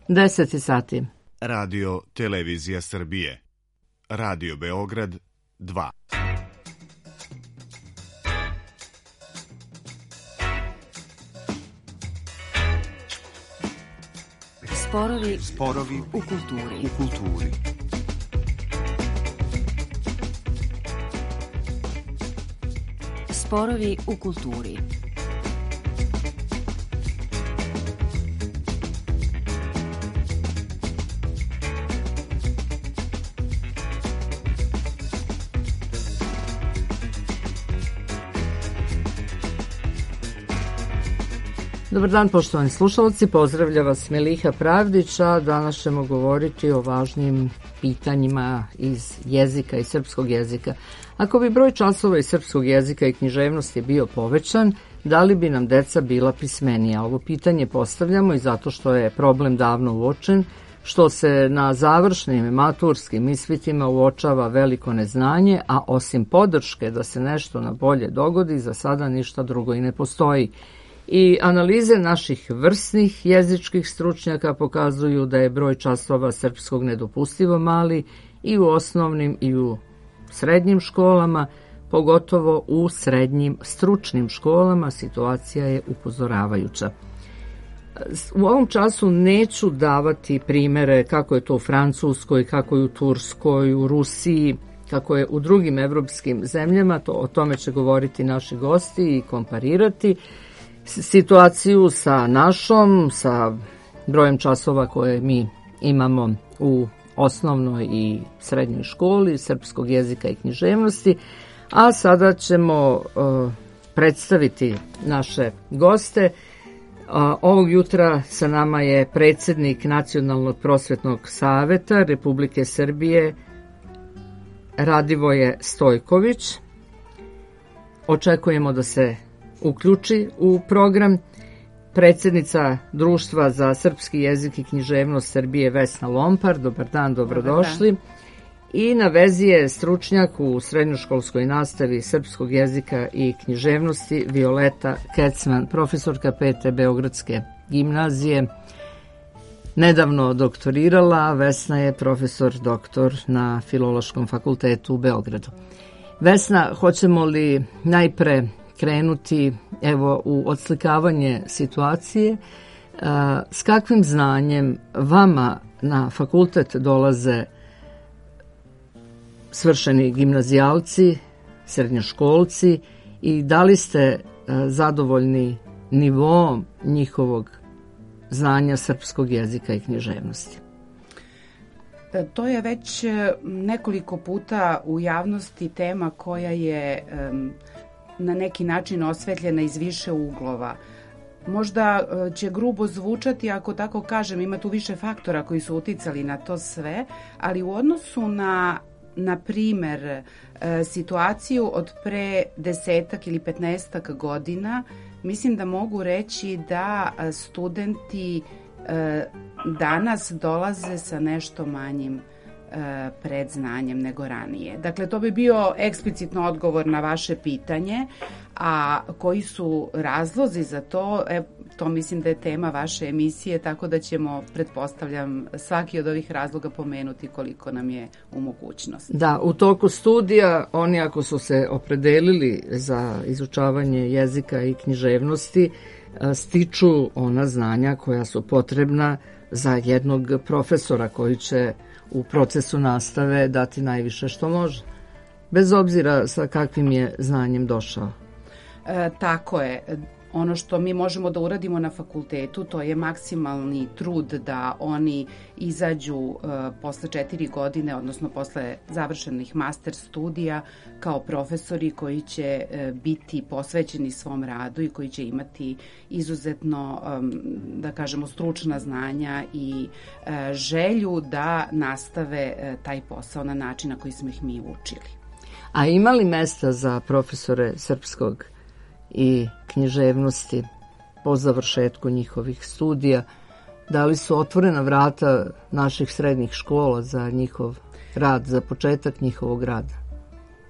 10 sati. Radio Televizija Srbije. Radio Beograd 2. Sporovi u kulturi. Sporovi u kulturi. Dobar dan, poštovani slušalci, pozdravlja vas Meliha Pravdić, a danas ćemo govoriti o važnim pitanjima iz jezika i srpskog jezika. Ako bi broj časova iz srpskog jezika i književnosti bio povećan, da li bi nam deca bila pismenija? Ovo pitanje postavljamo i zato što je problem davno uočen, što se na završnim maturskim ispitima uočava veliko neznanje, a osim podrške da se nešto na bolje dogodi, za sada ništa drugo i ne postoji. I analize naših vrsnih jezičkih stručnjaka pokazuju da je broj časova srpskog nedopustivo mali i u osnovnim i u srednjim školama, pogotovo u srednjim stručnim školama situacija je upozoravajuća. U ovom času neću davati primere kako je to u Francuskoj, kako je u Turskoj, u Rusiji, kako je u drugim evropskim zemljama, o tome će govoriti naši gosti i komparirati situaciju sa našom, sa brojem časova koje mi imamo u osnovnoj i srednjoj školi srpskog jezika i književnosti, a sada ćemo predstaviti naše goste. Ovog jutra sa nama je predsjednik Nacionalnog prosvetnog saveta Republike Srbije Radivoje Stojković. Očekujemo da se uključi u program. Predsjednica Društva za srpski jezik i književnost Srbije Vesna Lompar. Dobar dan, dobrodošli. Dobar dan. I na vezi je stručnjak u srednjoškolskoj nastavi srpskog jezika i književnosti Violeta Kecman, profesorka 5. Beogradske gimnazije. Nedavno doktorirala, a Vesna je profesor doktor na Filološkom fakultetu u Beogradu. Vesna, hoćemo li najpre krenuti u odslikavanje situacije, s kakvim znanjem vama na fakultet dolaze svršeni gimnazijalci, srednjoškolci i da li ste zadovoljni nivoom njihovog znanja srpskog jezika i književnosti? To je već nekoliko puta u javnosti tema koja je na neki način osvetljena iz više uglova. Možda će grubo zvučati ako tako kažem, ima tu više faktora koji su uticali na to sve, ali u odnosu na primer situaciju od pre 10 ili 15 godina, mislim da mogu reći da studenti danas dolaze sa nešto manjim predznanjem nego ranije. Dakle, to bi bio eksplicitno odgovor na vaše pitanje, a koji su razlozi za to, to mislim da je tema vaše emisije, tako da ćemo, pretpostavljam, svaki od ovih razloga pomenuti koliko nam je u mogućnosti. Da, u toku studija, oni ako su se opredelili za izučavanje jezika i književnosti, stiču ona znanja koja su potrebna za jednog profesora koji će u procesu nastave dati najviše što može, bez obzira sa kakvim je znanjem došao. Tako je. Ono što mi možemo da uradimo na fakultetu, to je maksimalni trud da oni izađu posle 4 godine, odnosno posle završenih master studija, kao profesori koji će biti posvećeni svom radu i koji će imati izuzetno, da kažemo, stručna znanja i želju da nastave taj posao na način na koji smo ih mi učili. A ima li mesta za profesore srpskog i književnosti po završetku njihovih studija? Da li su otvorena vrata naših srednjih škola za njihov rad, za početak njihovog rada?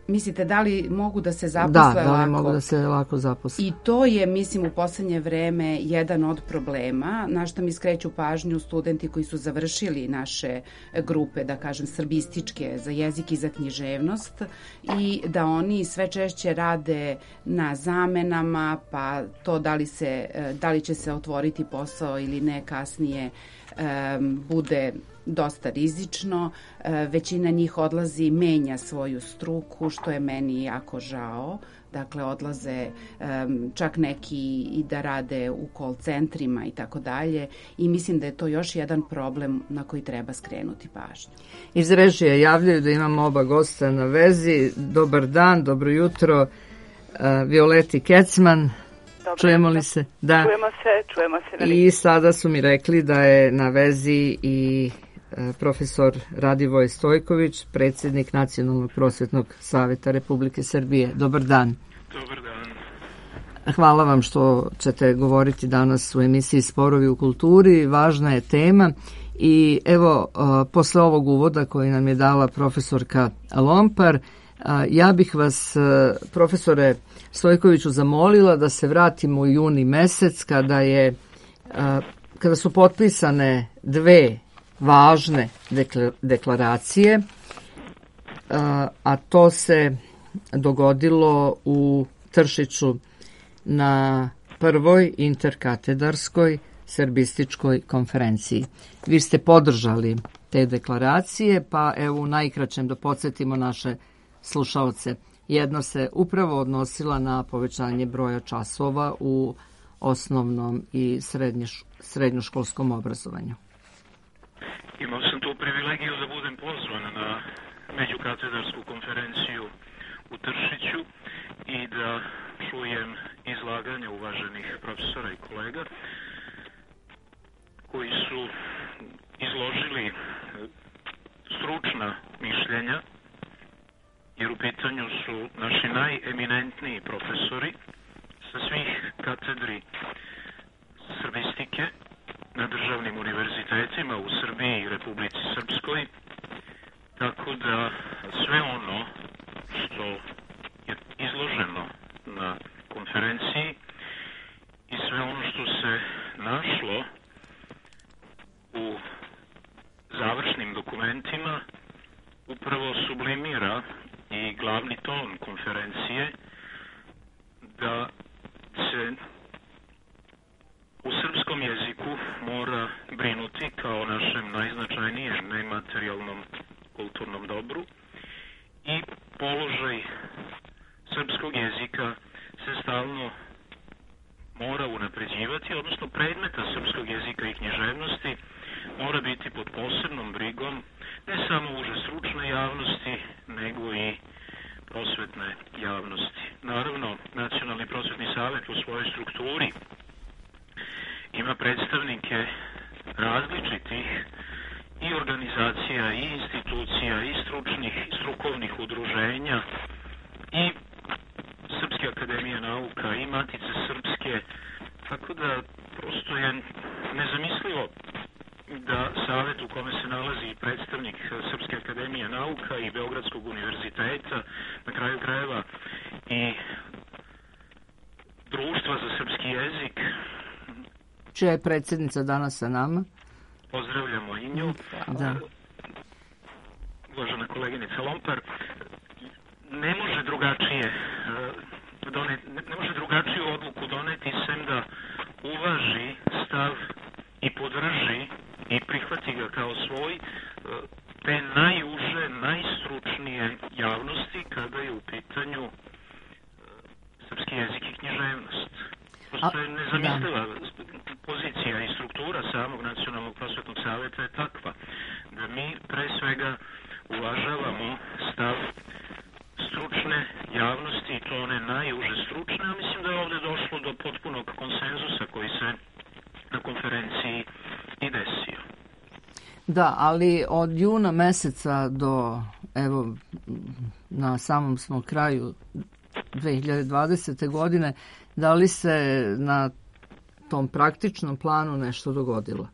Mislite, da li mogu da se zaposle lako? Da li mogu da se lako zaposle. I to je, mislim, u poslednje vreme jedan od problema, na što mi skreću pažnju studenti koji su završili naše grupe, da kažem, srbističke za jezik i za književnost, i da oni sve češće rade na zamenama, pa to da li će se otvoriti posao ili ne kasnije bude dosta rizično. Većina njih odlazi, menja svoju struku, što je meni jako žao. Dakle, odlaze čak neki i da rade u call centrima i tako dalje. I mislim da je to još jedan problem na koji treba skrenuti pažnju. Iz režije javljaju da imamo oba gosta na vezi. Dobar dan, dobro jutro. Violeti Kecman. Dobro, čujemo li se? Da. Čujemo se. I sada su mi rekli da je na vezi i profesor Radivoj Stojković, predsjednik Nacionalnog prosvetnog saveta Republike Srbije. Dobar dan. Dobar dan. Hvala vam što ćete govoriti danas u emisiji Sporovi u kulturi. Važna je tema i evo, posle ovog uvoda koji nam je dala profesorka Lompar, ja bih vas, profesore Stojkoviću, zamolila da se vratimo u juni mesec kada su potpisane dve važne deklaracije, a to se dogodilo u Tršiću na prvoj interkatedarskoj srbističkoj konferenciji. Vi ste podržali te deklaracije, pa evo u najkraćem da podsjetimo naše slušaoce. Jedna se upravo odnosila na povećanje broja časova u osnovnom i srednjoškolskom obrazovanju. Imao sam tu privilegiju da budem pozvan na međukatedarsku konferenciju u Tršiću i da čujem izlaganje uvaženih profesora i kolega koji su izložili stručna mišljenja, jer u pitanju su naši najeminentniji profesori sa svih katedri srbistike na državnim univerzitetima u Srbiji i Republici Srpskoj, tako da sve ono što je izloženo na konferenciji i sve ono što se našlo u završnim dokumentima upravo sublimira i glavni ton konferencije da se u srpskom jeziku mora brinuti kao našem najznačajnijem nematerijalnom kulturnom dobru i položaj srpskog jezika se stalno mora unapređivati, odnosno predmeta srpskog jezika i književnosti mora biti pod posebnom brigom ne samo uže stručne javnosti, nego i prosvetne javnosti. Naravno, Nacionalni prosvetni savet u svojoj strukturi ima predstavnike različitih i organizacija, i institucija, i stručnih, i strukovnih udruženja, i Srpske akademije nauka, i Matice Srpske, tako da prosto je nezamislivo da savet u kome se nalazi i predstavnik Srpske akademije nauka i Beogradskog univerziteta, na kraju krajeva i Društva za srpski jezik, čija je predsjednica danas sa nama. Pozdravljamo i nju. Da. Uvažena koleginica Lompar, ne može drugačiju odluku doneti sem da uvaži stav i podrži i prihvati ga kao svoj te najuže, najstručnije javnosti kada je u pitanju srpski jezik i književnost. Prosto je nezamisliva pozicija i struktura samog Nacionalnog prosvetnog saveta je takva da mi pre svega uvažavamo stav stručne javnosti i to one najuže stručne, a mislim da je ovdje došlo do potpunog konsenzusa koji se na konferenciji i desio. Da, ali od juna meseca do, evo, na samom smo kraju 2020. godine, da li se na tom praktičnom planu nešto dogodilo?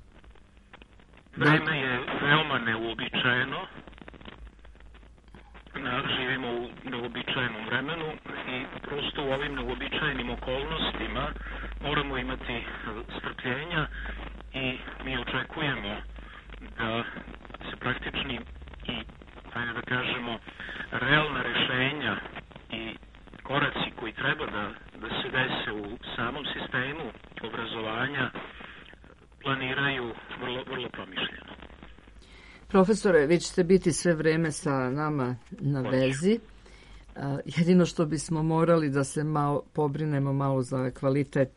Vreme je veoma neuobičajeno. živimo u neuobičajenom vremenu i prosto u ovim neuobičajenim okolnostima moramo imati strpljenja i mi očekujemo da se praktični i, ajde da kažemo, realna rešenja i koraci koji treba da se dese u samom sistemu obrazovanja planiraju vrlo promišljeno. Profesore, vi ćete biti sve vreme sa nama na vezi. Jedino što bismo morali da se pobrinemo malo za kvalitet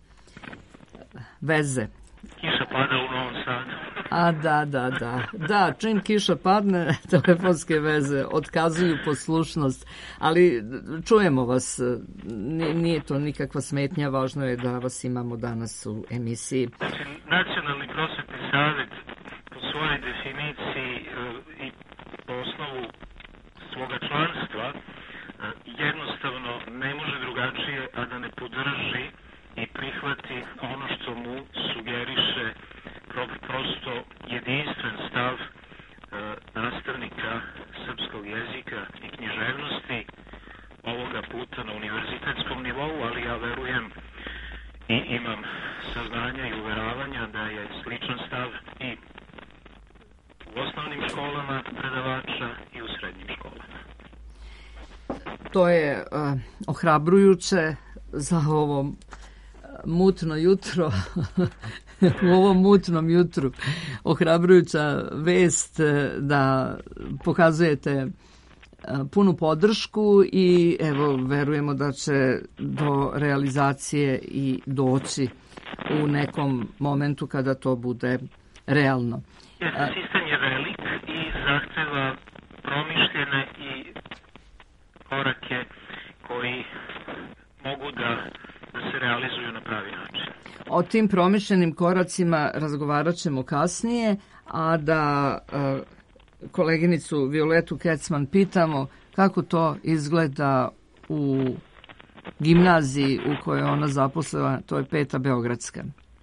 veze. Kiša pada u Novom Sadu. Da, čim kiša padne, telefonske veze otkazuju poslušnost, ali čujemo vas, nije to nikakva smetnja, važno je da vas imamo danas u emisiji. Nacionalni prosvetni savet po svojoj definiciji i po osnovu svoga članstva jednostavno ne može drugačije, a da ne podrži i prihvati ono što mu sugeriše prosto jedinstven stav nastavnika srpskog jezika i književnosti, ovoga puta na univerzitetskom nivou, ali ja verujem i imam saznanja i uveravanja da je sličan stav i u osnovnim školama predavača i u srednjim školama. To je ohrabrujuće za ovo mutno jutro, u ovom mutnom jutru ohrabrujuća vest da pokazujete punu podršku i evo verujemo da će do realizacije i doći u nekom momentu kada to bude realno. Sistem je velik i zahteva promišljene i korake koji mogu da se realizuju na pravi način. O tim promišljenim koracima razgovarat ćemo kasnije, a da koleginicu Violetu Kecman pitamo kako to izgleda u gimnaziji u kojoj je ona zaposlena, to je Peta Beogradska.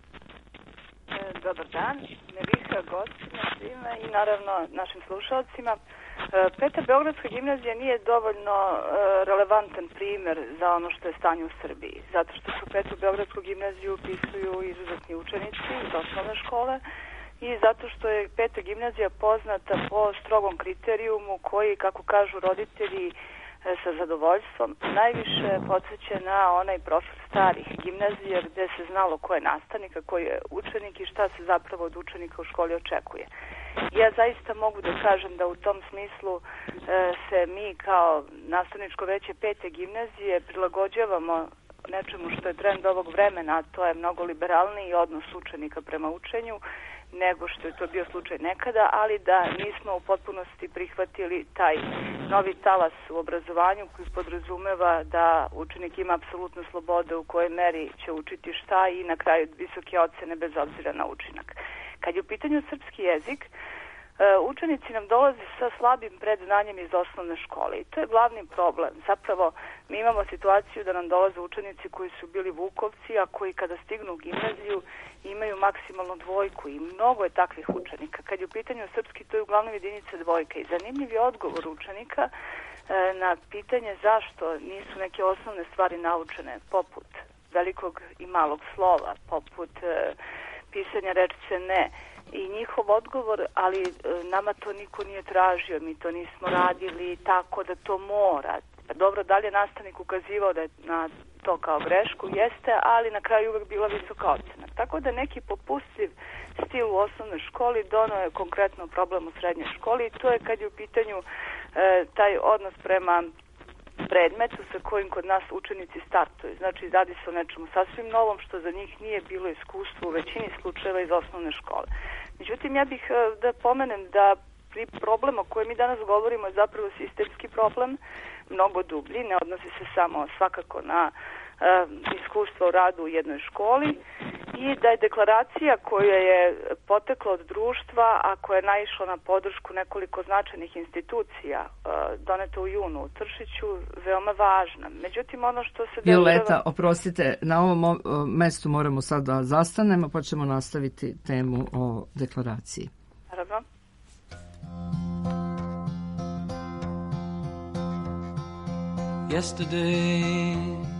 Dobar dan, Miliha, gostima svima i naravno našim slušalcima. Peta Beogradska gimnazija nije dovoljno relevantan primer za ono što je stanje u Srbiji, zato što su Petu Beogradsku gimnaziju upisuju izuzetni učenici iz osnovne škole i zato što je Peta gimnazija poznata po strogom kriterijumu koji, kako kažu roditelji sa zadovoljstvom, najviše podsjeća na onaj profil starih gimnazija gde se znalo ko je nastavnik, a ko je učenik i šta se zapravo od učenika u školi očekuje. Ja zaista mogu da kažem da u tom smislu se mi kao nastavničko veće Pete gimnazije prilagođavamo nečemu što je trend ovog vremena, a to je mnogo liberalniji odnos učenika prema učenju nego što je to bio slučaj nekada, ali da nismo u potpunosti prihvatili taj novi talas u obrazovanju koji podrazumeva da učenik ima apsolutnu slobodu u kojoj meri će učiti šta i na kraju visoke ocene bez obzira na učinak. Kad je u pitanju srpski jezik, učenici nam dolaze sa slabim predznanjem iz osnovne škole i to je glavni problem. Zapravo, mi imamo situaciju da nam dolaze učenici koji su bili vukovci, a koji kada stignu u gimnaziju imaju maksimalno dvojku i mnogo je takvih učenika. Kad je u pitanju srpski, to je uglavnom jedinica dvojka i zanimljiv je odgovor učenika na pitanje zašto nisu neke osnovne stvari naučene, poput velikog i malog slova, poput pisanja rečice ne. I njihov odgovor, ali nama to niko nije tražio, mi to nismo radili tako da to mora. Dobro, da li je nastavnik ukazivao da je na to kao grešku? Jeste, ali na kraju uvek bila visoka ocena. Tako da neki popustljiv stil u osnovnoj školi donao je konkretno problem u srednjoj školi i to je kad je u pitanju taj odnos prema predmetu sa kojim kod nas učenici startuju. Znači, radi se o nečemu sasvim novom što za njih nije bilo iskustvo u većini slučajeva iz osnovne škole. Međutim, ja bih da pomenem da problem o kojem mi danas govorimo je zapravo sistemski problem, mnogo dublji, ne odnosi se samo svakako na iskustvo u radu u jednoj školi i da je deklaracija koja je potekla od društva, a koja je naišla na podršku nekoliko značajnih institucija, doneta u junu u Tršiću, veoma važna. Međutim, ono što se Violeta, oprostite, na ovom mestu moramo sad da zastanemo, pa ćemo nastaviti temu o deklaraciji. Naravno. yesterday.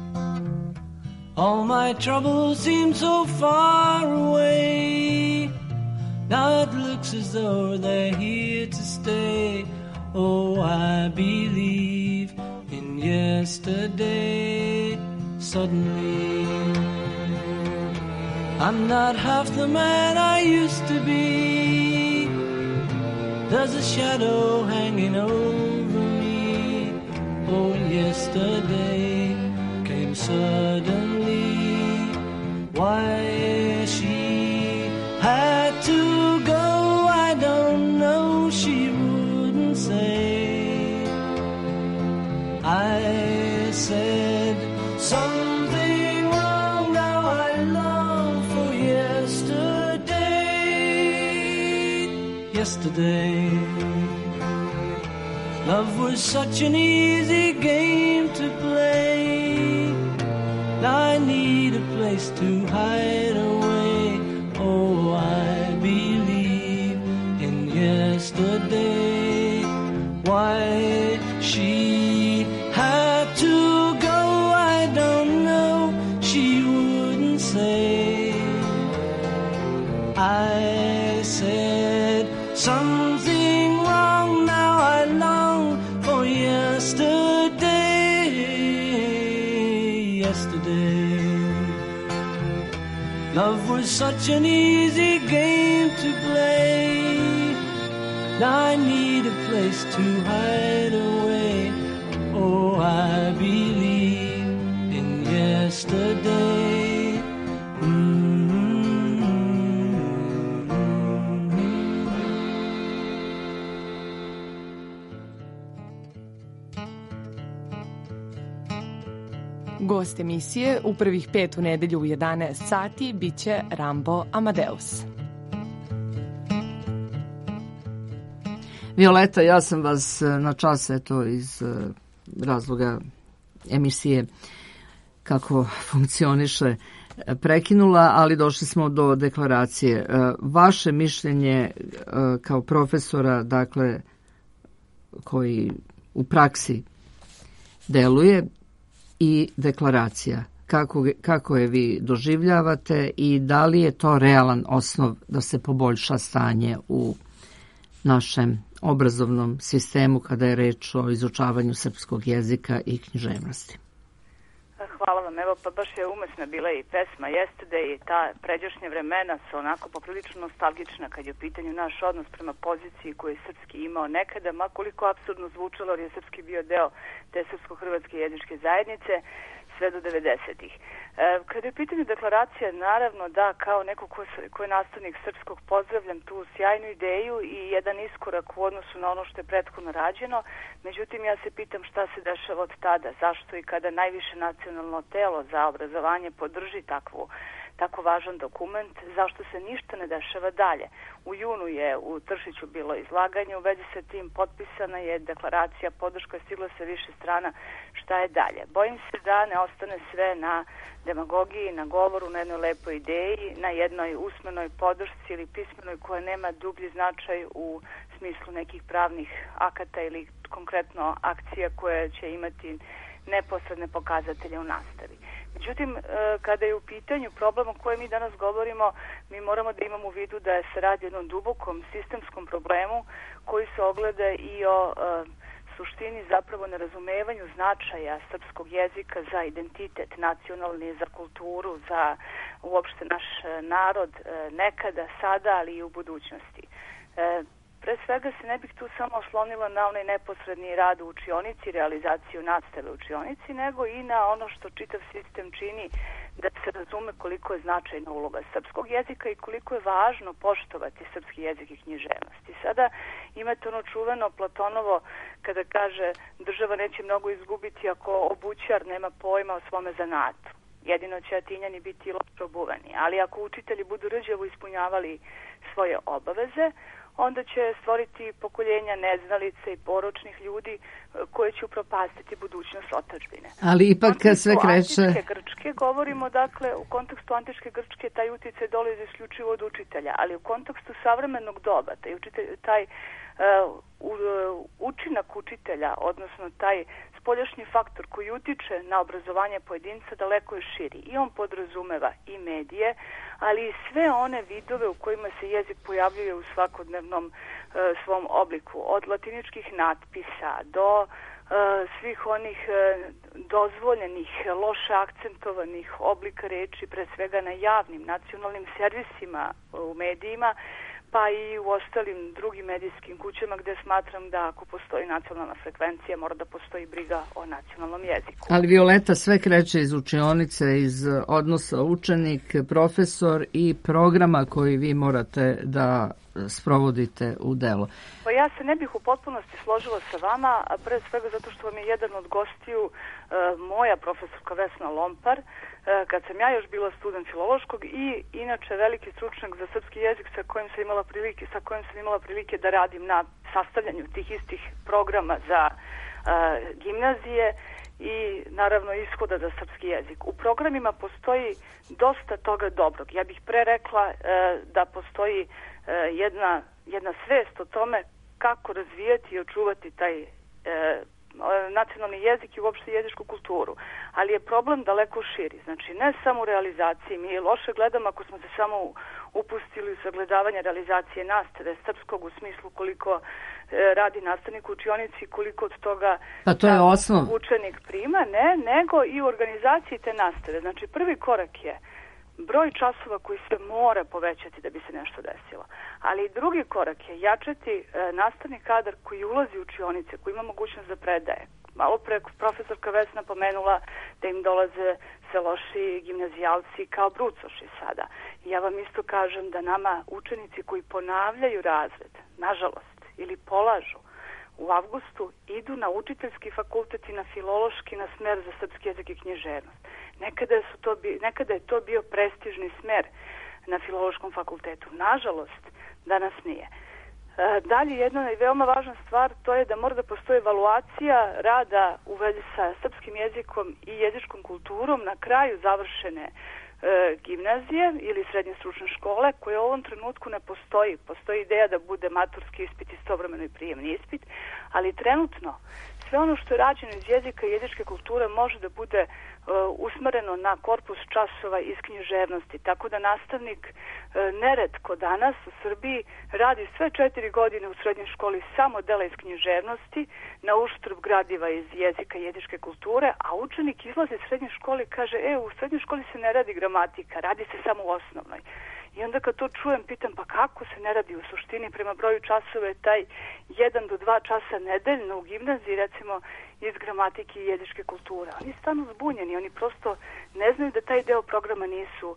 All my troubles seem so far away. Now it looks as though they're here to stay. Oh, I believe in yesterday. Suddenly, I'm not half the man I used to be. There's a shadow hanging over me. Oh, yesterday came suddenly. Why she had to go, I don't know. She wouldn't say. I said something wrong. Now I long for yesterday. Yesterday, love was such an easy game to play. Now I need a place to hide away. Oh, I believe in yesterday. Why she had to go, I don't know. She wouldn't say. I said something wrong. Now I long for yesterday. Yesterday, love was such an easy game to play. Now I need a place to hide away. Oh, I believe in yesterday. Gost emisije u prvih 5 u nedelju u 11 sati biće Rambo Amadeus. Violeta, ja sam vas na čas, eto, iz razloga emisije kako funkcioniše prekinula, ali došli smo do deklaracije. Vaše mišljenje kao profesora, dakle, koji u praksi deluje, i deklaracija. Kako je vi doživljavate i da li je to realan osnov da se poboljša stanje u našem obrazovnom sistemu kada je reč o izučavanju srpskog jezika i književnosti? Hvala vam. Evo, pa baš je umesna bila i pesma Yesterday i ta pređašnja vremena su onako poprilično nostalgična kad je u pitanju naš odnos prema poziciji koju je srpski imao nekada, ma koliko apsurdno zvučalo, jer je srpski bio deo te srpsko-hrvatske jezičke zajednice sve do 90-ih. Kada je u pitanju deklaracija, naravno da kao neko ko je nastavnik srpskog pozdravljam tu sjajnu ideju i jedan iskorak u odnosu na ono što je prethodno rađeno. Međutim, ja se pitam šta se dešava od tada, zašto i kada najviše nacionalno telo za obrazovanje podrži tako važan dokument, zašto se ništa ne dešava dalje. U junu je u Tršiću bilo izlaganje, u vezi sa tim potpisana je deklaracija, podrška stigla sa više strana, šta je dalje. Bojim se da ne ostane sve na demagogiji, na govoru, na jednoj lepoj ideji, na jednoj usmenoj podršci ili pismenoj koja nema dublji značaj u smislu nekih pravnih akata ili konkretno akcija koje će imati neposredne pokazatelje u nastavi. Međutim, kada je u pitanju problem o kojem mi danas govorimo, mi moramo da imamo u vidu da se radi o jednom dubokom sistemskom problemu koji se ogleda i o suštini zapravo nerazumevanju značaja srpskog jezika za identitet nacionalni, za kulturu, za uopšte naš narod nekada, sada, ali i u budućnosti. Pre svega se ne bih tu samo oslonila na onaj neposredni rad u učionici, realizaciju nastave u učionici, nego i na ono što čitav sistem čini da se razume koliko je značajna uloga srpskog jezika i koliko je važno poštovati srpski jezik i književnost. I sada imate ono čuveno Platonovo kada kaže država neće mnogo izgubiti ako obućar nema pojma o svome zanatu. Jedino će Atinjani biti loše obuveni, ali ako učitelji budu rđavo ispunjavali svoje obaveze, onda će stvoriti pokoljenja neznalica i poročnih ljudi koje će upropastiti budućnost otadžbine. Ali ipak sve kreće... Antičke Grčke govorimo, dakle, u kontekstu antičke Grčke taj uticaj dolazi isključivo od učitelja, ali u kontekstu savremenog doba taj učinak učitelja, odnosno taj spoljašnji faktor koji utiče na obrazovanje pojedinca daleko je širi i on podrazumeva i medije, ali i sve one vidove u kojima se jezik pojavljuje u svakodnevnom svom obliku, od latiničkih natpisa do svih onih dozvoljenih, loše akcentovanih oblika reči, pre svega na javnim nacionalnim servisima u medijima, pa i u ostalim drugim medijskim kućama gde smatram da ako postoji nacionalna frekvencija mora da postoji briga o nacionalnom jeziku. Ali Violeta, sve kreće iz učionice, iz odnosa učenik, profesor i programa koji vi morate da sprovodite u delo. Pa ja se ne bih u potpunosti složila sa vama, a pre svega zato što vam je jedan od gostiju moja profesorka Vesna Lompar, kad sam ja još bila student filološkog i inače veliki stručnjak za srpski jezik sa kojim sam imala prilike da radim na sastavljanju tih istih programa za gimnazije i naravno ishoda za srpski jezik. U programima postoji dosta toga dobrog. Ja bih pre rekla da postoji jedna svest o tome kako razvijati i očuvati taj nacionalni jezik i uopšte jezičku kulturu. Ali je problem daleko širi. Znači, ne samo u realizaciji. Mi loše gledamo ako smo se samo upustili u sagledavanje realizacije nastave srpskog u smislu koliko radi nastavnik u učionici, koliko od toga to je osnov. Učenik prima, nego i u organizaciji te nastave. Znači, prvi korak je broj časova koji se mora povećati da bi se nešto desilo. Ali drugi korak je jačati nastavni kadar koji ulazi u učionice, koji ima mogućnost da predaje. Malo pre profesorka Vesna pomenula da im dolaze sve loši gimnazijalci kao brucoši sada. I ja vam isto kažem da nama učenici koji ponavljaju razred, nažalost, ili polažu u avgustu, idu na učiteljski fakultet i na filološki, na smer za srpski jezik i književnost. Nekada je to bio prestižni smer na filološkom fakultetu. Nažalost, danas nije. Dalje, jedna veoma važna stvar, to je da mora da postoji evaluacija rada u vezi sa srpskim jezikom i jezičkom kulturom na kraju završene gimnazije ili srednje stručne škole, koje u ovom trenutku ne postoji. Postoji ideja da bude maturski ispit i istovremeno i prijemni ispit, ali trenutno sve ono što je rađeno iz jezika i jezičke kulture može da bude usmereno na korpus časova iz književnosti, tako da nastavnik neretko danas u Srbiji radi sve 4 godine u srednjoj školi samo dela iz književnosti na uštrb gradiva iz jezika i jezičke kulture, a učenik izlazi iz srednje škole i kaže, u srednjoj školi se ne radi gramatika, radi se samo u osnovnoj. I onda kad to čujem, pitam, pa kako se ne radi u suštini prema broju časova je taj 1 do 2 časa nedeljno u gimnaziji, recimo iz gramatike i jezičke kulture. Oni stanu zbunjeni, oni prosto ne znaju da taj deo programa nisu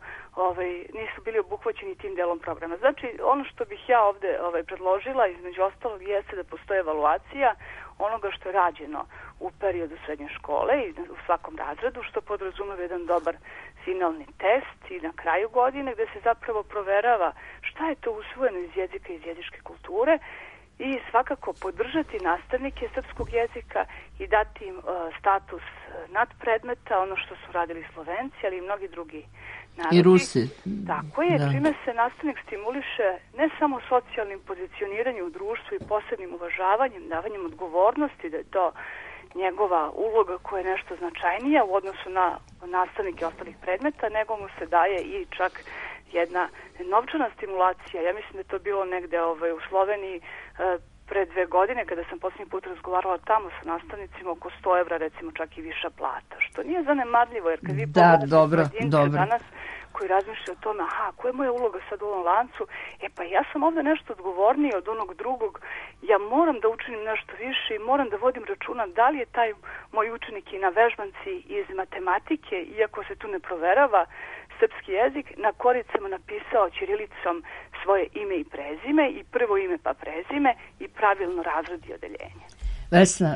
bili obuhvaćeni tim delom programa. Znači, ono što bih ja ovde predložila, između ostalog, jeste da postoje evaluacija onoga što je rađeno u periodu srednje škole i u svakom razredu, što podrazumeva jedan dobar finalni test i na kraju godine gde se zapravo proverava šta je to usvojeno iz jezika i iz jezičke kulture i svakako podržati nastavnike srpskog jezika i dati im status nadpredmeta, ono što su radili Slovenci, ali i mnogi drugi narodi. I Rusi. Tako je, čime se nastavnik stimuliše ne samo socijalnim pozicioniranjem u društvu i posebnim uvažavanjem, davanjem odgovornosti da je to njegova uloga koja je nešto značajnija u odnosu na nastavnike ostalih predmeta, nego mu se daje i čak jedna novčana stimulacija. Ja mislim da je to bilo negde u Sloveniji pre 2 godine kada sam posljednji put razgovarala tamo sa nastavnicima, oko 100 evra recimo čak i viša plata, što nije zanemarljivo, jer kad vi pogledate pojedinca danas koji razmišlja o tome, koja je moja uloga sad u ovom lancu, pa ja sam ovde nešto odgovorniji od onog drugog, ja moram da učinim nešto više i moram da vodim računa da li je taj moj učenik i na vežbanci iz matematike, iako se tu ne proverava srpski jezik, na koricama napisao ćirilicom svoje ime i prezime i prvo ime pa prezime i pravilno razred i odeljenje. Vesna,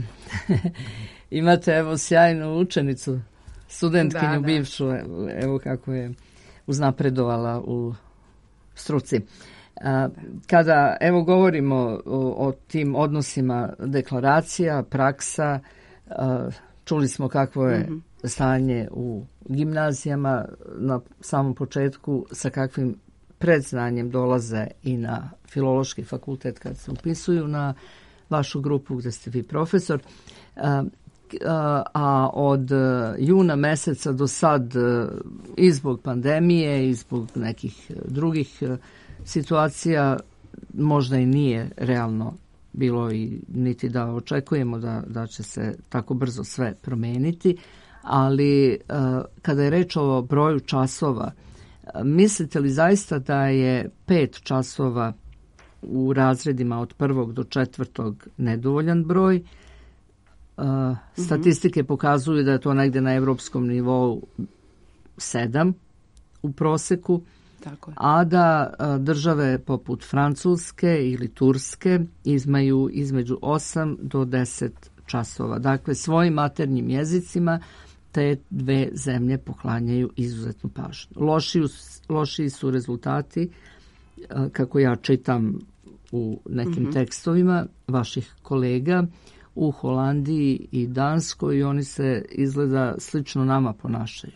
imate sjajnu učenicu, studentkinju bivšu, kako je uznapredovala u struci. Kada govorimo o tim odnosima deklaracija, praksa, čuli smo kakvo je stanje u gimnazijama na samom početku, sa kakvim predznanjem dolaze i na filološki fakultet kad se upisuju na vašu grupu gde ste vi profesor. a od juna meseca do sad i zbog pandemije i zbog nekih drugih situacija možda i nije realno bilo i niti da očekujemo da će se tako brzo sve promeniti, ali kada je reč o broju časova, mislite li zaista da je 5 časova u razredima od 1. do 4. nedovoljan broj? Statistike pokazuju da je to negde na evropskom nivou 7 u proseku, tako je. A da države poput Francuske ili Turske imaju između 8 do 10 časova. Dakle, svojim maternjim jezicima te dve zemlje poklanjaju izuzetnu pažnju. Lošiji su rezultati, kako ja čitam u nekim tekstovima vaših kolega, u Holandiji i Danskoj, i oni se izgleda slično nama ponašaju.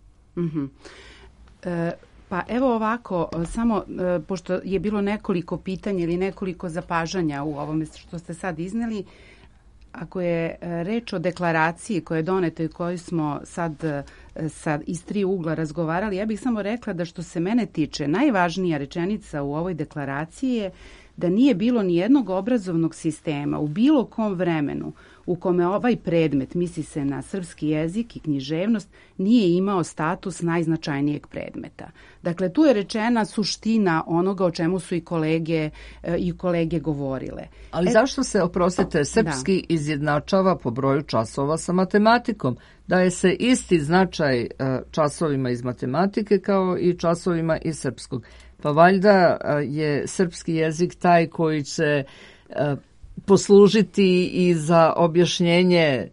Pa evo ovako, samo pošto je bilo nekoliko pitanja ili nekoliko zapažanja u ovome što ste sad izneli, ako je reč o deklaraciji koja je doneta i koju smo sad iz 3 ugla razgovarali, ja bih samo rekla da što se mene tiče, najvažnija rečenica u ovoj deklaraciji je da nije bilo ni jednog obrazovnog sistema u bilo kom vremenu u kome ovaj predmet, misli se na srpski jezik i književnost, nije imao status najznačajnijeg predmeta. Dakle, tu je rečena suština onoga o čemu su i kolege govorile. Ali zašto se, oprostite, srpski izjednačava po broju časova sa matematikom? Daje se isti značaj časovima iz matematike kao i časovima iz srpskog. Pa valjda je srpski jezik taj koji će poslužiti i za objašnjenje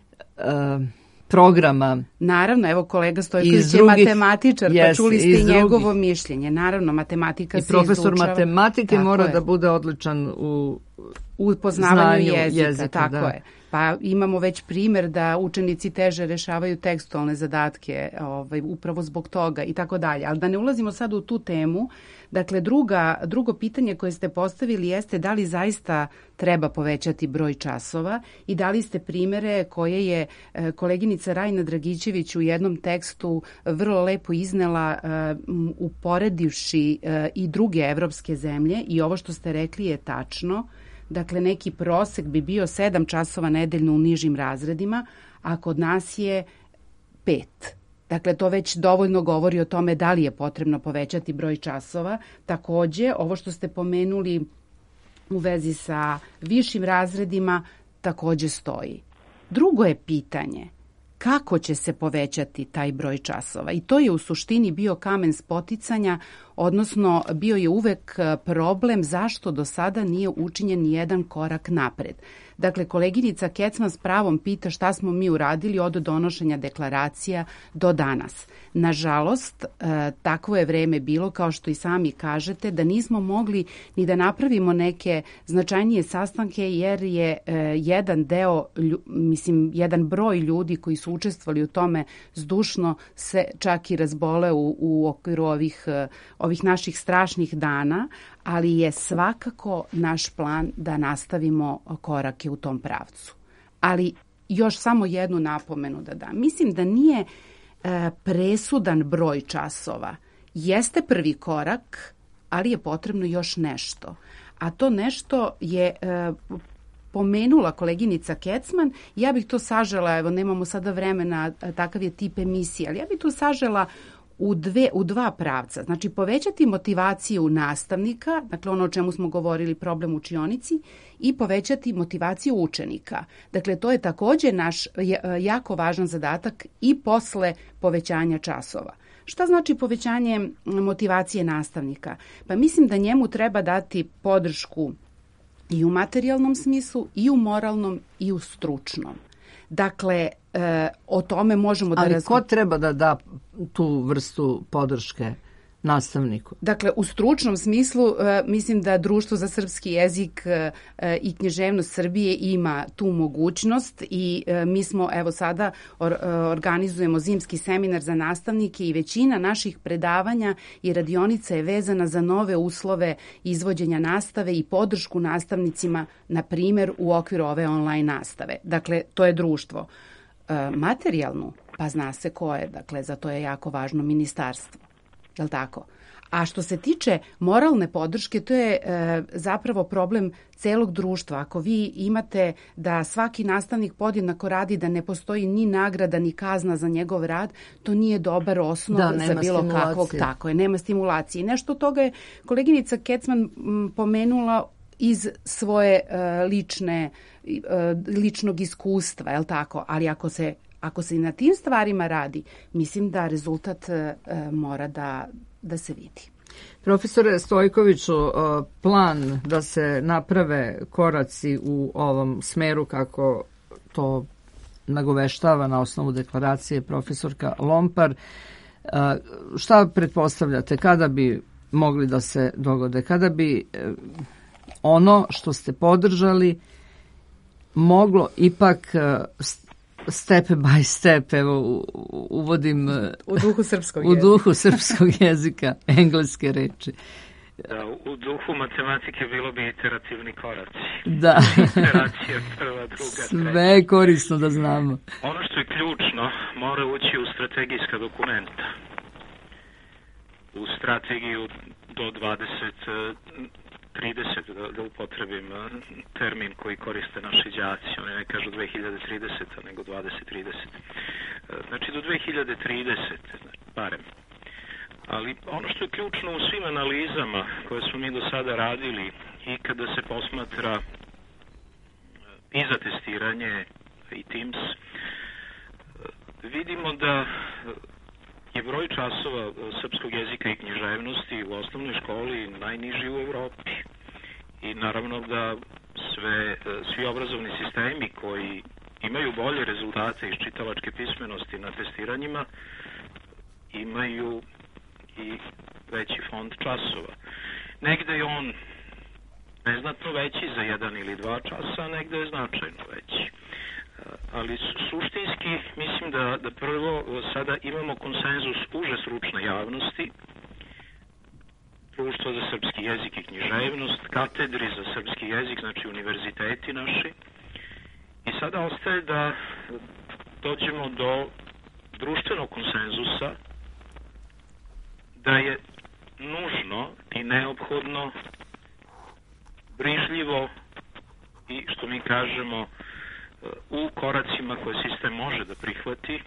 programa. Naravno, evo kolega Stojković je matematičar, pa čuli ste i njegovo mišljenje. Naravno, matematika se izučava. I profesor matematike mora da bude odličan u poznavanju jezika. Tako je. Pa imamo već primjer da učenici teže rešavaju tekstualne zadatke upravo zbog toga i tako dalje. Ali da ne ulazimo sad u tu temu, dakle drugo pitanje koje ste postavili jeste da li zaista treba povećati broj časova i da li ste primjere koje je koleginica Rajna Dragićević u jednom tekstu vrlo lepo iznela uporedivši i druge evropske zemlje, i ovo što ste rekli je tačno. Dakle, neki prosek bi bio 7 časova nedeljno u nižim razredima, a kod nas je 5. Dakle, to već dovoljno govori o tome da li je potrebno povećati broj časova. Takođe, ovo što ste pomenuli u vezi sa višim razredima takođe stoji. Drugo je pitanje kako će se povećati taj broj časova. I to je u suštini bio kamen spoticanja, odnosno bio je uvek problem zašto do sada nije učinjen jedan korak napred. Dakle, koleginica Kecman s pravom pita šta smo mi uradili od donošenja deklaracija do danas. Nažalost, takvo je vreme bilo, kao što i sami kažete, da mogli ni da napravimo neke značajnije sastanke, jer je jedan broj ljudi koji su učestvovali u tome zdušno se čak i razbole u okviru ovih naših strašnih dana, ali je svakako naš plan da nastavimo korake u tom pravcu. Ali još samo jednu napomenu da dam. Mislim da nije presudan broj časova. Jeste prvi korak, ali je potrebno još nešto. A to nešto je pomenula koleginica Kecman. Ja bih to sažela, evo nemamo sada vremena, takav je tip emisije, ali ja bih to sažela u dva pravca. Znači, povećati motivaciju nastavnika, dakle ono o čemu smo govorili, problem u učionici, i povećati motivaciju učenika. Dakle, to je takođe naš jako važan zadatak i posle povećanja časova. Šta znači povećanje motivacije nastavnika? Pa mislim da njemu treba dati podršku i u materijalnom smislu, i u moralnom, i u stručnom. Dakle, o tome možemo da razgovaramo. Ali ko treba da da tu vrstu podrške nastavniku? Dakle, u stručnom smislu mislim da Društvo za srpski jezik i književnost Srbije ima tu mogućnost i mi smo evo sada organizujemo zimski seminar za nastavnike i većina naših predavanja i radionica je vezana za nove uslove izvođenja nastave i podršku nastavnicima, na primjer u okviru ove online nastave. Dakle, to je društvo. Materijalnu, pa zna se ko je, dakle, za to je jako važno ministarstvo. Je li tako? A što se tiče moralne podrške, to je zapravo problem celog društva. Ako vi imate da svaki nastavnik podjednako radi, da ne postoji ni nagrada ni kazna za njegov rad, to nije dobar osnov za bilo kakvog. Tako je, nema stimulacije. Nešto toga je koleginica Kecman pomenula iz svoje ličnog iskustva, je li tako? Ali ako se i na tim stvarima radi, mislim da rezultat mora da se vidi. Profesore Stojkoviću, plan da se naprave koraci u ovom smeru kako to nagoveštava na osnovu deklaracije profesorka Lompar, šta pretpostavljate, kada bi mogli da se dogode, kada bi ono što ste podržali moglo ipak step by step, evo uvodim u duhu srpskog jezika, engleske reči. Da, u duhu matematike bilo bi iterativni koraci. Da. Iteracija prva, druga, sve je korisno da znamo. Ono što je ključno mora ući u strategijska dokumenta. U strategiju do 2030, da upotrebim termin koji koriste naši đaci, oni ne kažu 2030, nego 2030. Znači do 2030, barem. Ali ono što je ključno u svim analizama koje smo mi do sada radili i kada se posmatra i za testiranje i Teams, vidimo da je broj časova srpskog jezika i književnosti u osnovnoj školi najniži u Evropi. I naravno da svi obrazovni sistemi koji imaju bolje rezultate iz čitalačke pismenosti na testiranjima imaju i veći fond časova. Negde je on neznatno veći za 1 ili 2 časa, a negde je značajno veći. Ali suštinski mislim da prvo sada imamo konsenzus uže stručne javnosti, Društvo za srpski jezik i književnost, katedri za srpski jezik, znači univerziteti naši. I sada ostaje da dođemo do društvenog konsenzusa da je nužno i neophodno, brižljivo i što mi kažemo u koracima koje sistem može da prihvati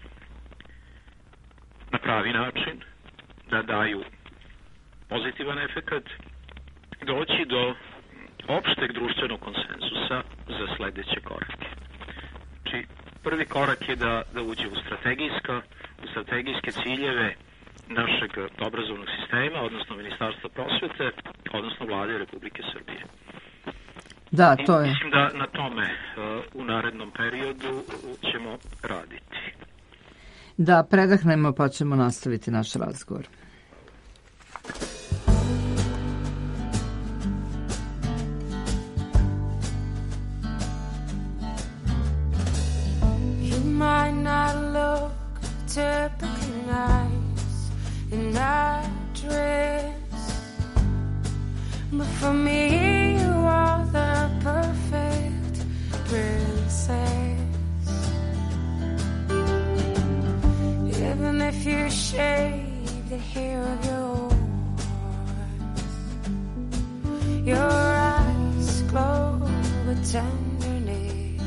na pravi način, da daju pozitivan efekat, doći do opšteg društvenog konsenzusa za sledeće korake. Znači, prvi korak je da uđe u strategijske ciljeve našeg obrazovnog sistema, odnosno Ministarstva prosvete, odnosno Vlade Republike Srbije. Da, to je. Mislim da na tome u narednom periodu ćemo raditi. Da, predahnemo pa ćemo nastaviti naš razgovor. You might not look typically nice in that dress, but for me you are the perfect princess. Even if you shave the hair of your eyes glow with tenderness,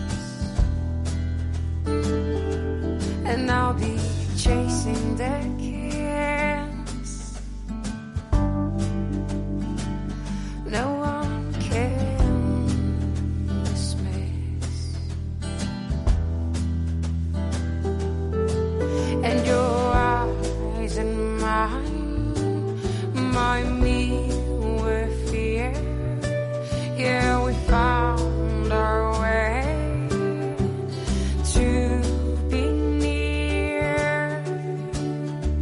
and I'll be chasing the kiss. No one can dismiss. And your eyes and mine remind me with fear. Yeah, we found our way to be near.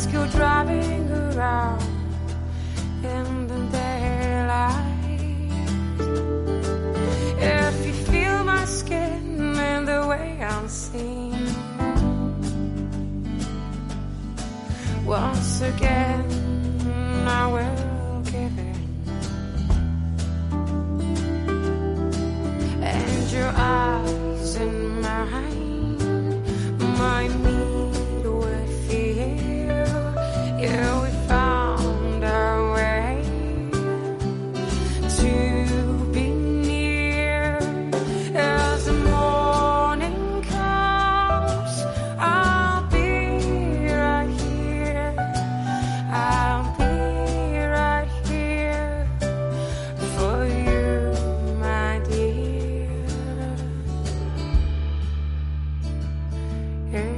risk you driving around in the daylight. If you feel my skin and the way I'm seen, once again I will give in. And your eyes in mine, my need with fear. Yeah, we found our way to be near. As the morning comes, I'll be right here. I'll be right here for you, my dear. Yeah.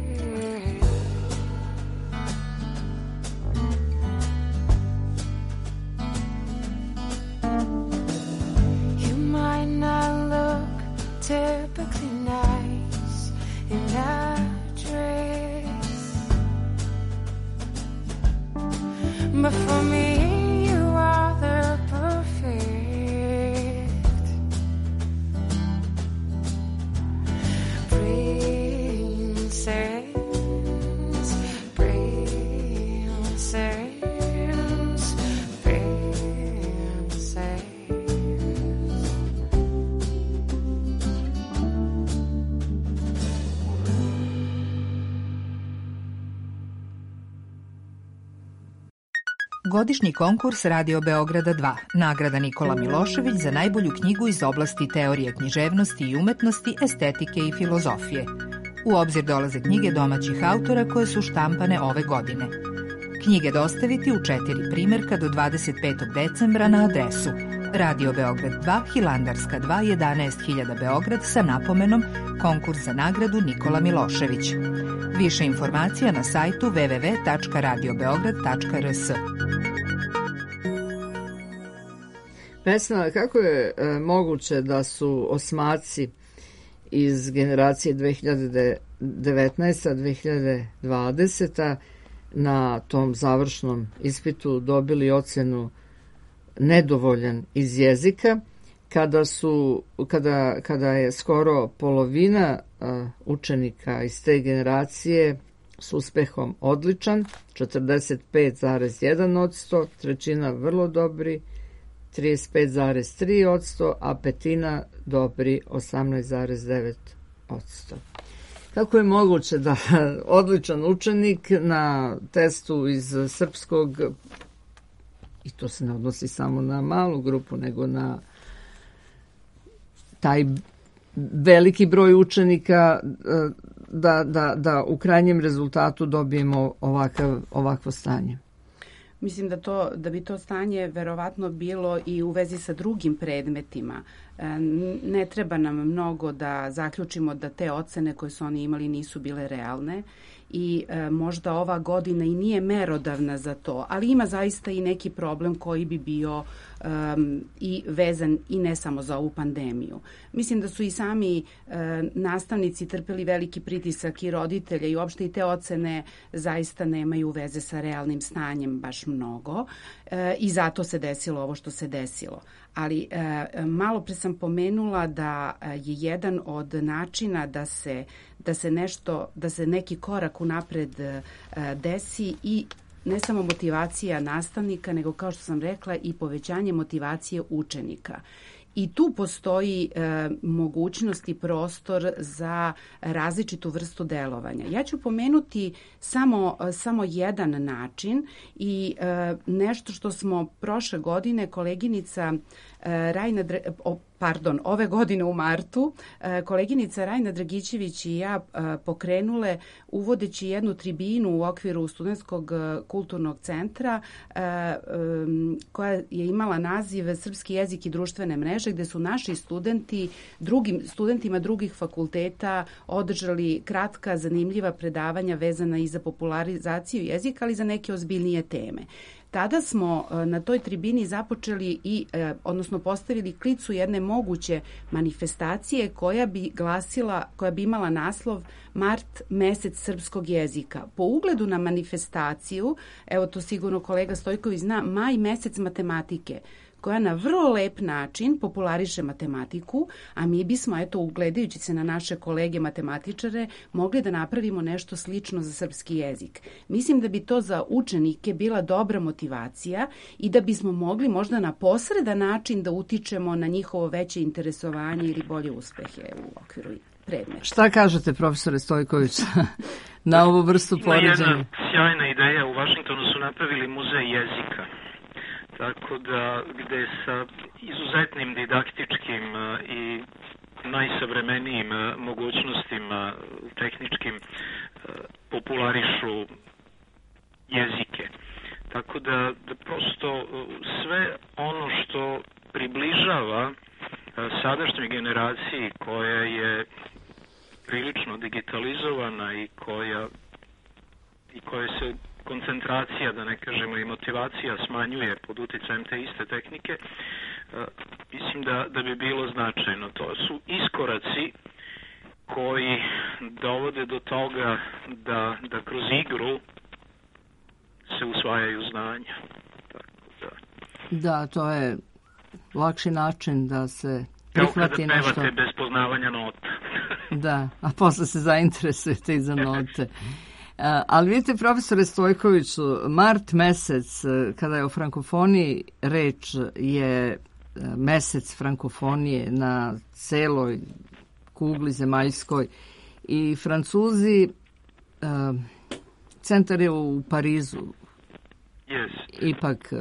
You might not look typically nice in that dress, but for me you are the perfect princess, princess, princess. Godišnji konkurs Radio Beograda 2, nagrada Nikola Milošević za najbolju knjigu iz oblasti teorije književnosti i umetnosti, estetike i filozofije. U obzir dolaze knjige domaćih autora koje su štampane ove godine. Knjige dostaviti u 4 primjerka do 25. decembra na adresu Radio Beograd 2, Hilandarska 2, 11.000 Beograd sa napomenom Konkurs za nagradu Nikola Milošević. Više informacija na sajtu www.radiobeograd.rs. Vesna, kako je moguće da su osmaci iz generacije 2019-2020 na tom završnom ispitu dobili ocenu nedovoljan iz jezika, kada je skoro polovina učenika iz te generacije s uspehom odličan, 45,1%, trećina vrlo dobri, 35,3%, a petina dobri, 18,9%. Kako je moguće da odličan učenik na testu iz srpskog, i to se ne odnosi samo na malu grupu, nego na taj veliki broj učenika, da u krajnjem rezultatu dobijemo ovakvo stanje? Mislim da bi to stanje verovatno bilo i u vezi sa drugim predmetima. Ne treba nam mnogo da zaključimo da te ocene koje su oni imali nisu bile realne i možda ova godina i nije merodavna za to, ali ima zaista i neki problem koji bi bio i vezan i ne samo za ovu pandemiju. Mislim da su i sami nastavnici trpeli veliki pritisak i roditelja i uopšte i te ocene zaista nemaju veze sa realnim stanjem baš mnogo i zato se desilo ovo što se desilo. Ali malo pre sam pomenula da je jedan od načina da se neki korak unapred desi i ne samo motivacija nastavnika, nego kao što sam rekla i povećanje motivacije učenika. I tu postoji mogućnost i prostor za različitu vrstu delovanja. Ja ću pomenuti samo jedan način i nešto što smo prošle godine koleginica ove godine u martu, koleginica Rajna Dragićević i ja pokrenule uvodeći jednu tribinu u okviru Studentskog kulturnog centra koja je imala naziv Srpski jezik i društvene mreže, gde su naši studenti studentima drugih fakulteta održali kratka, zanimljiva predavanja vezana i za popularizaciju jezika, ali i za neke ozbiljnije teme. tada smo na toj tribini započeli i, odnosno postavili klicu jedne moguće manifestacije koja bi imala naslov Mart, mesec srpskog jezika. Po ugledu na manifestaciju, evo to sigurno kolega Stojković zna, maj mesec matematike, koja na vrlo lep način populariše matematiku, a mi bismo, eto, ugledajući se na naše kolege matematičare, mogli da napravimo nešto slično za srpski jezik. Mislim da bi to za učenike bila dobra motivacija i da bismo mogli možda na posredan način da utičemo na njihovo veće interesovanje ili bolje uspehe u okviru predmeta. Šta kažete, profesore Stojković, na ovu vrstu poređenja? Jedna sjajna ideja. U Vašingtonu su napravili muzej jezika. Tako da, gde sa izuzetnim didaktičkim i najsavremenijim mogućnostima tehničkim popularišu jezike. Tako da prosto sve ono što približava sadašnjoj generaciji koja je prilično digitalizovana i koja se koncentracija, da ne kažemo i motivacija, smanjuje pod uticajem te iste tehnike, mislim da bi bilo značajno. To su iskoraci koji dovode do toga da kroz igru se usvajaju znanja. Da, to je lakši način da se prihvati nešto. Kao kada pevate bez poznavanja nota. Da, a posle se zainteresujete i za note. Ali vidite, profesore Stojkoviću, mart mesec, kada je o frankofoniji reč, je mesec frankofonije na celoj kugli zemaljskoj i Francuzi, centar je u Parizu, ipak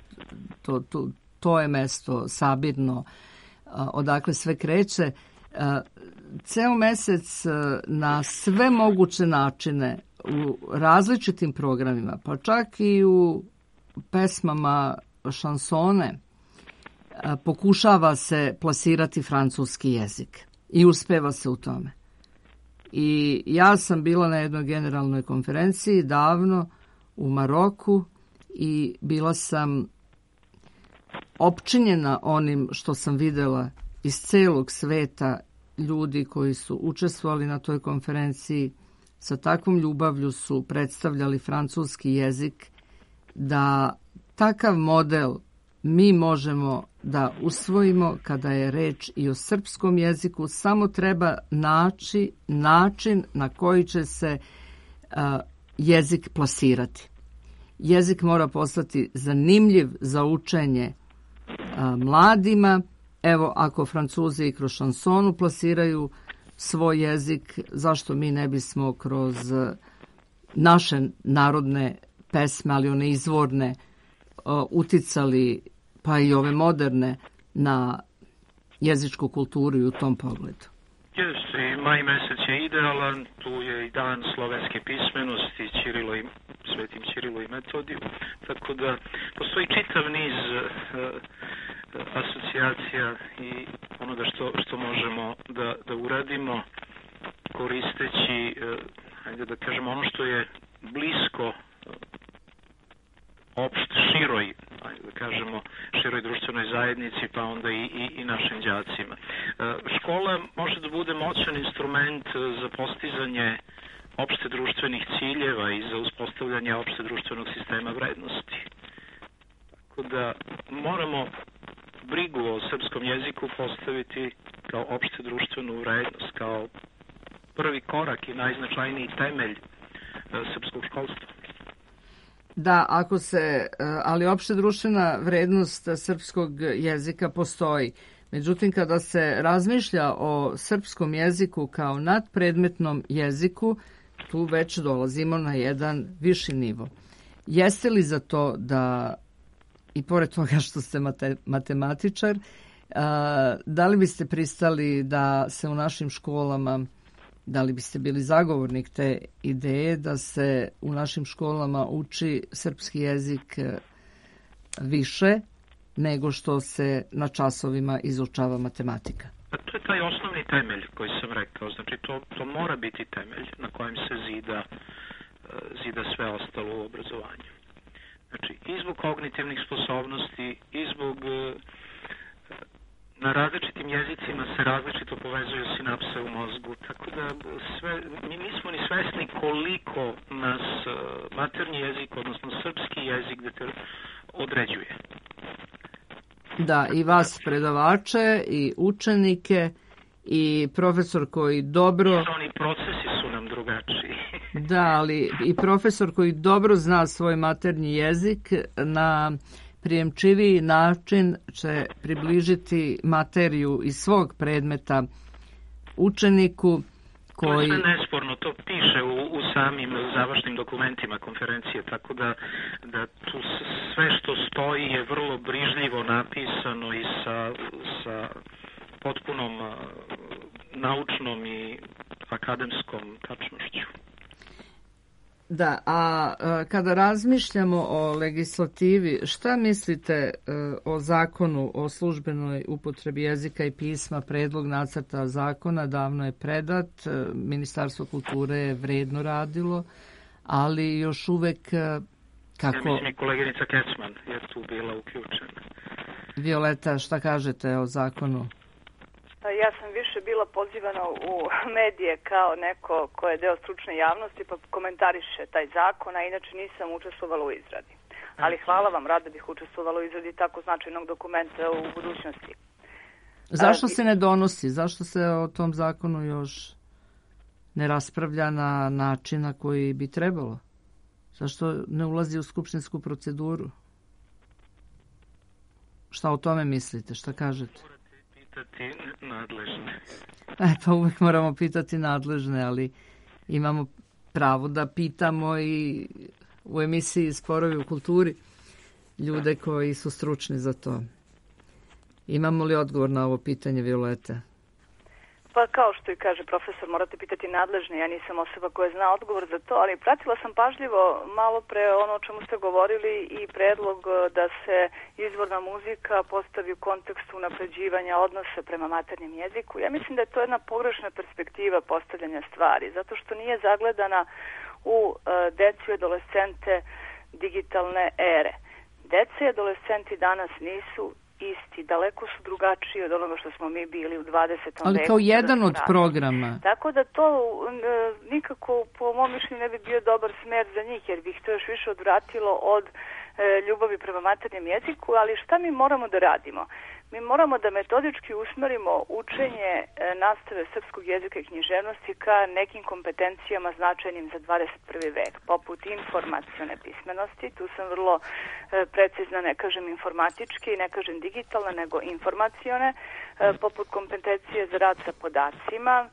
to je mesto sabirno odakle sve kreće. Ceo mesec na sve moguće načine u različitim programima, pa čak i u pesmama šansone, pokušava se plasirati francuski jezik i uspeva se u tome. I ja sam bila na jednoj generalnoj konferenciji davno u Maroku i bila sam opčinjena onim što sam videla iz celog sveta, ljudi koji su učestvovali na toj konferenciji sa takvom ljubavlju su predstavljali francuski jezik, da takav model mi možemo da usvojimo kada je reč i o srpskom jeziku, samo treba naći način na koji će se jezik plasirati. Jezik mora postati zanimljiv za učenje mladima. Evo, ako Francuzi i kroz šansonu plasiraju svoj jezik, zašto mi ne bismo kroz naše narodne pesme, ali one izvorne, uticali, pa i ove moderne, na jezičku kulturu i u tom pogledu? Jeste, maj mesec je idealan, tu je i dan slovenske pismenosti, Svetim Ćirilu i Metodiju, tako da postoji čitav niz asocijacija i onoga što možemo da uradimo koristeći, hajde da kažemo, ono što je blisko široj društvenoj zajednici, pa onda i našim đacima. Škola može da bude moćan instrument za postizanje opšte društvenih ciljeva i za uspostavljanje opšte društvenog sistema vrednosti. Tako da moramo brigu o srpskom jeziku postaviti kao opšte društvenu vrednost, kao prvi korak i najznačajniji temelj srpskog školstva. Da, ali opšte društvena vrednost srpskog jezika postoji. Međutim, kada se razmišlja o srpskom jeziku kao nadpredmetnom jeziku, tu već dolazimo na jedan viši nivo. Jeste li za to da, i pored toga što ste matematičar, da li biste pristali da se u našim školama, da li biste bili zagovornik te ideje da se u našim školama uči srpski jezik više nego što se na časovima izučava matematika? To je taj osnovni temelj koji sam rekao. Znači, to mora biti temelj na kojem se zida sve ostalo u obrazovanju. Znači, i zbog kognitivnih sposobnosti, i zbog na različitim jezicima se različito povezuju sinapse u mozgu, tako da mi nismo ni svesni koliko nas maternji jezik, odnosno srpski jezik određuje. Da, i vas predavače, i učenike, i profesor koji dobro... Oni procesi su nam drugačiji. Da, ali i profesor koji dobro zna svoj maternji jezik na prijemčiviji način će približiti materiju iz svog predmeta učeniku koji... To je sve nesporno, to piše u samim završnim dokumentima konferencije, tako da tu sve što stoji je vrlo brižljivo napisano i sa potpunom naučnom i akademskom tačnošću. Da, a kada razmišljamo o legislativi, šta mislite o zakonu o službenoj upotrebi jezika i pisma? Predlog nacrta zakona davno je predat, Ministarstvo kulture je vredno radilo, ali još uvek kako... Ja mislim i koleginica Kecman je tu bila uključena. Violeta, šta kažete o zakonu? Ja sam više bila pozivana u medije kao neko ko je deo stručne javnosti pa komentariše taj zakon, a inače nisam učestvovala u izradi. Ali hvala vam, rado bih učestvovala u izradi tako značajnog dokumenta u budućnosti. Zašto se ne donosi? Zašto se o tom zakonu još ne raspravlja na način na koji bi trebalo? Zašto ne ulazi u skupštinsku proceduru? Šta o tome mislite? Šta kažete? Pitati nadležne. Pa uvek moramo pitati nadležne, ali imamo pravo da pitamo i u emisiji Sporovi u kulturi ljude koji su stručni za to. Imamo li odgovor na ovo pitanje, Violeta? Pa kao što i kaže profesor, morate pitati nadležne. Ja nisam osoba koja zna odgovor za to, ali pratila sam pažljivo malo pre ono o čemu ste govorili i predlog da se izvorna muzika postavi u kontekstu unapređivanja odnosa prema maternjem jeziku. Ja mislim da je to jedna pogrešna perspektiva postavljanja stvari, zato što nije zagledana u decu i adolescente digitalne ere. Deca i adolescenti danas nisu isti, daleko su drugačiji od onoga što smo mi bili u 20. veku. Ali kao jedan od programa. Tako da to nikako po mom mišljenju ne bi bio dobar smer za njih, jer bi ih to još više odvratilo od ljubavi prema maternjem jeziku, ali šta mi moramo da radimo? Mi moramo da metodički usmerimo učenje nastave srpskog jezika i književnosti ka nekim kompetencijama značajnim za 21. vek, poput informacione pismenosti. Tu sam vrlo precizna, ne kažem informatičke i ne kažem digitalne, nego informacione, poput kompetencije za rad sa podacima,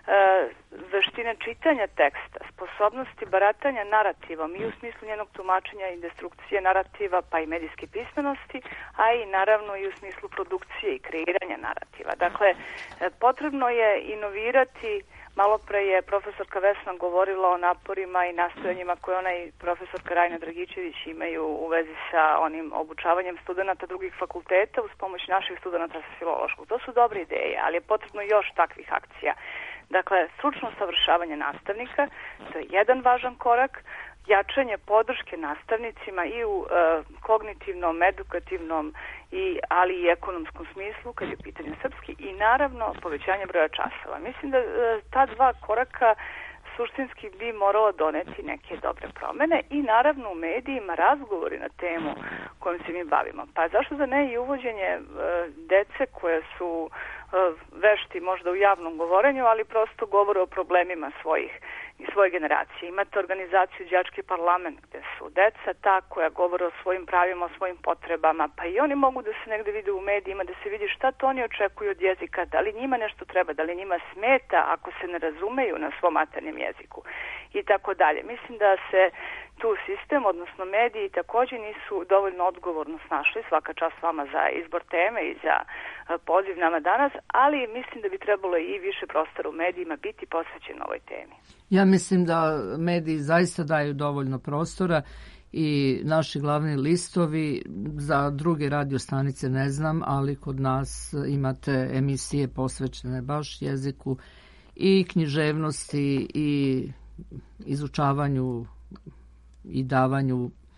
veštine čitanja teksta, sposobnosti baratanja narativom i u smislu njenog tumačenja i destrukcije narativa pa i medijske pismenosti, a i naravno i u smislu produkcije i kreiranja narativa. Dakle, potrebno je inovirati. Malo pre je profesorka Vesna govorila o naporima i nastojanjima koje ona i profesorka Rajna Dragičević imaju u vezi sa onim obučavanjem studenta drugih fakulteta uz pomoć naših studenta sa filološkog. To su dobre ideje, ali je potrebno još takvih akcija. Dakle, stručno savršavanje nastavnika, to je jedan važan korak, jačanje podrške nastavnicima i u kognitivnom, edukativnom, ali i ekonomskom smislu, kad je pitanje srpski, i naravno povećanje broja časova. Mislim da ta dva koraka suštinski bi moralo doneti neke dobre promene i naravno u medijima razgovori na temu kojom se mi bavimo. Pa zašto da ne i uvođenje dece koje su vešti možda u javnom govorenju, ali prosto govore o problemima svoje generacije. Imate organizaciju Đački parlament gde su deca ta koja govore o svojim pravima, o svojim potrebama, pa i oni mogu da se negde vide u medijima, da se vidi šta to oni očekuju od jezika, da li njima nešto treba, da li njima smeta ako se ne razumeju na svom maternjem jeziku i tako dalje. Mislim da se tu sistem, odnosno mediji, takođe nisu dovoljno odgovorno snašli, svaka čast vama za izbor teme i za poziv nama danas, ali mislim da bi trebalo i više prostora u medijima biti posvećeno ovoj temi. Ja mislim da mediji zaista daju dovoljno prostora i naši glavni listovi, za druge radio stanice ne znam, ali kod nas imate emisije posvećene baš jeziku i književnosti i izučavanju i davanju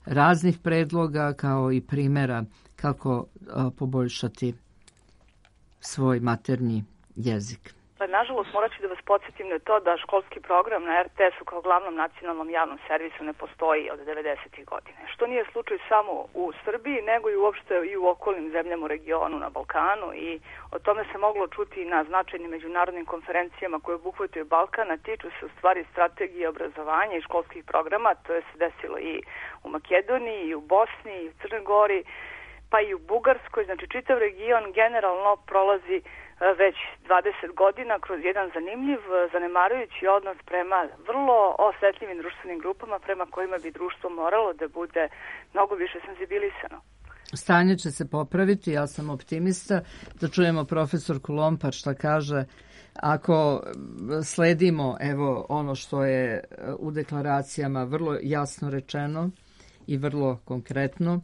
raznih predloga kao i primjera kako poboljšati svoj maternji jezik. Nažalost, morat ću da vas podsjetim na to da školski program na RTS-u kao glavnom nacionalnom javnom servisu ne postoji od 90. godine. Što nije slučaj samo u Srbiji, nego i uopšte i u okolnim zemljama u regionu, na Balkanu, i o tome se moglo čuti na značajnim međunarodnim konferencijama koje obuhvataju Balkan, a tiču se u stvari strategije obrazovanja i školskih programa. To je se desilo i u Makedoniji, i u Bosni, i u Crnoj Gori, pa i u Bugarskoj. Znači, čitav region generalno prolazi već 20 godina kroz jedan zanimljiv, zanemarujući odnos prema vrlo osetljivim društvenim grupama prema kojima bi društvo moralo da bude mnogo više senzibilisano. Stanje će se popraviti, ja sam optimista. Da čujemo profesorku Lompar šta kaže. Ako sledimo evo ono što je u deklaracijama vrlo jasno rečeno i vrlo konkretno,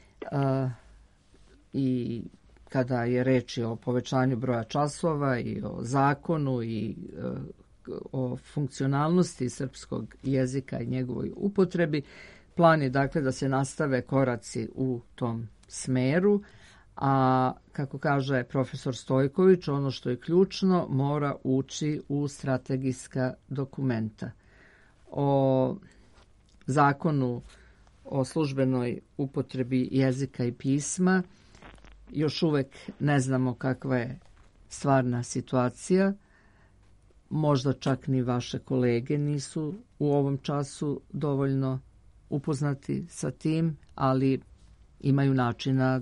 i kada je reč o povećanju broja časova i o zakonu i o funkcionalnosti srpskog jezika i njegovoj upotrebi, plan je dakle da se nastave koraci u tom smeru, a kako kaže profesor Stojković, ono što je ključno mora ući u strategijska dokumenta. O zakonu o službenoj upotrebi jezika i pisma još uvek ne znamo kakva je stvarna situacija. Možda čak ni vaše kolege nisu u ovom času dovoljno upoznati sa tim, ali imaju načina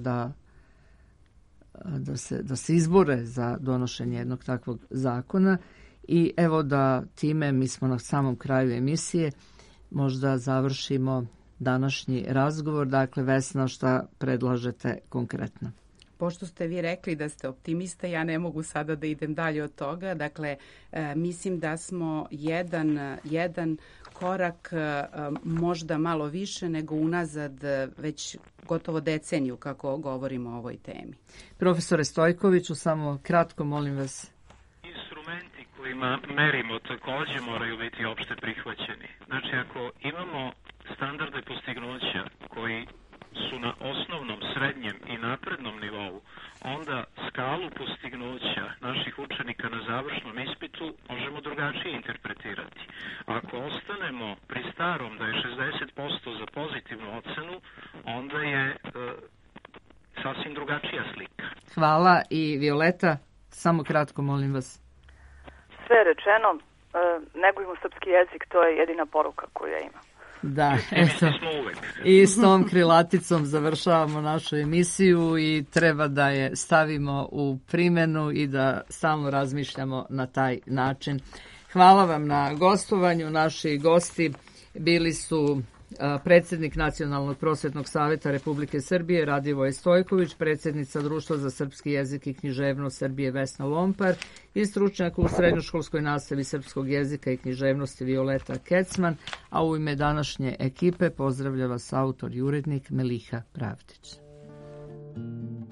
da se izbore za donošenje jednog takvog zakona. I evo da time, mi smo na samom kraju emisije, možda završimo današnji razgovor. Dakle, Vesna, šta predlažete konkretno? Pošto ste vi rekli da ste optimista, ja ne mogu sada da idem dalje od toga. Dakle, mislim da smo jedan korak možda malo više nego unazad već gotovo deceniju kako govorimo o ovoj temi. Profesore Stojkoviću, samo kratko, molim vas. Instrumenti kojima merimo takođe moraju biti opšte prihvaćeni. Znači, ako imamo standarde postignuća koji su na osnovnom, srednjem i naprednom nivou, onda skalu postignuća naših učenika na završnom ispitu možemo drugačije interpretirati. Ako ostanemo pri starom da je 60% za pozitivnu ocenu, onda je sasvim drugačija slika. Hvala. I Violeta, samo kratko, molim vas. Sve je rečeno, negujmo srpski jezik, to je jedina poruka koju ja imam. Da, eto, i s tom krilaticom završavamo našu emisiju i treba da je stavimo u primjenu i da stalno razmišljamo na taj način. Hvala vam na gostovanju. Naši gosti bili su predsjednik Nacionalnog prosvetnog savjeta Republike Srbije Radivoje Stojković, predsjednica Društva za srpski jezik i književnost Srbije Vesna Lompar i stručnjak u srednjoškolskoj nastavi srpskog jezika i književnosti Violeta Kecman, a u ime današnje ekipe pozdravlja vas autor i urednik Meliha Pravdić.